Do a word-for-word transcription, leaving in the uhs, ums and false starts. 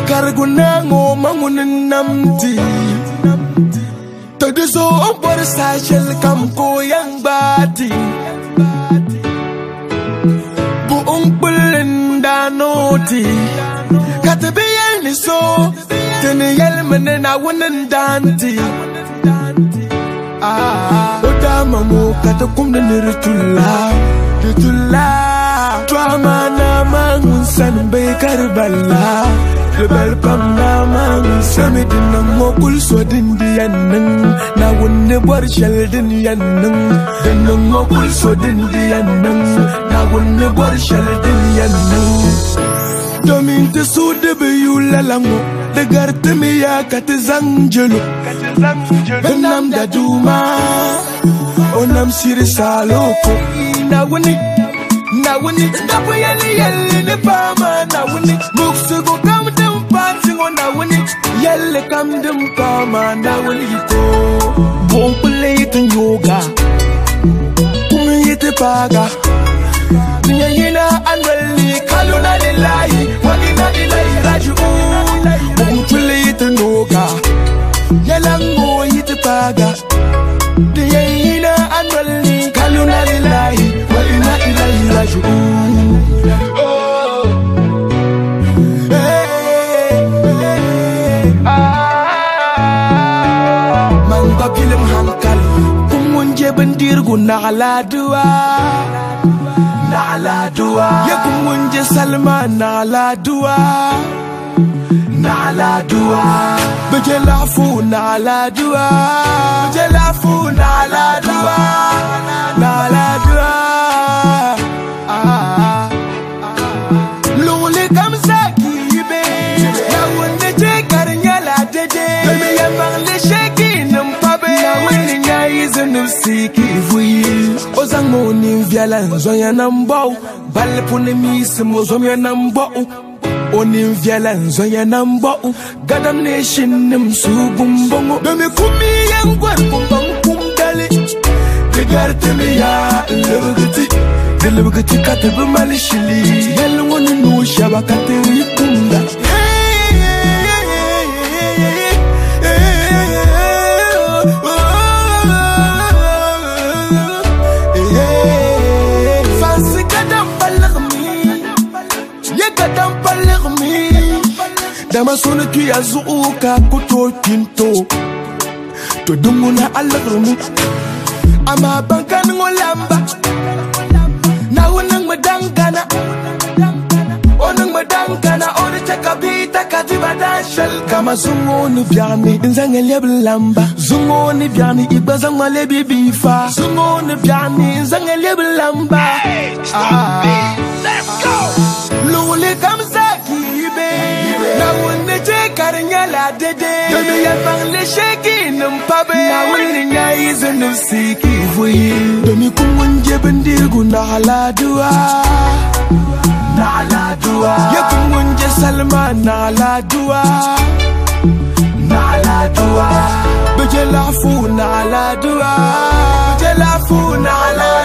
Kargunango mangunin namti Tadiso ompor sachel kam koyang bati Buong pulinda noti Katabiyan ni so Tiniyal manina wanan danti Ah Odama mo katakum na niritula Ritula Drama na mangunsan bay Karbala Rebel pam na mangunsan Midin na mokul so din diyan nang Nawun bor shal din yan nang Din na mokul so din diyan nang Nawun bor shal din yan nang Domin te su de be yulalango De garte me ya kate zangjelo Onam da duma Onam siri saloko Nawuni Nawuni Napo yali yali ne pama Nawuni Muksu go kam dem pansi ngo nawuni Yali kam dem pama Nawuni ko Bompule ite yoga Kumi ite paga Niya yina anwali Kaluna lilahi Wagina ilahi raju Bompule ite yoga Yalango ite paga Niya yina anwali Kaluna lilahi Wagina ilahi raju Mangbabilim hankal Kumunje bendir guna ala dua Na ala dua Ya kumunje salma na ala dua Na ala dua Bejelafu na ala dua Bejelafu na ala dua Na ala dua Ah Lule kamsa kibe Ya wende je karnyala dede Bebe ya mangle sheki nampabe Ya wende nyayi zenu siki vuyi Ozango ni mvyala nzoya nambao Bale pune misi mozomya nambao Oni mvyala nzoya nambao Gadam nation nimsugumbongo Bebe kumi yangwar kumbang kumdali Degarte me ya lebegiti Delebegiti katebe malishili Yelungoni nushaba kateri kumda Fansi kadam balagmi Ye kadam balagmi Dama sonu tu ya zuuka kuto tinto To dumuna alagmi Ama bankan ngolamba Na unang madangkana Onang madangkana Oni chakabita katiba dashal Kama zungoni biani Nzangel yablamba Zungoni biani Igba zangwale bibifa Zungoni biani Nzangel yablamba Ah Let's go Lule kamsaki ibe Na wune chekarinyala dede Yobe ya bangle sheki numpabe Na wune nyayi zenu siki vuyi Domi kumunje bendirgu na ala dua Na ala dua Ya kumunje salma na ala dua Na ala dua Bejelafu na ala dua Bejelafu na ala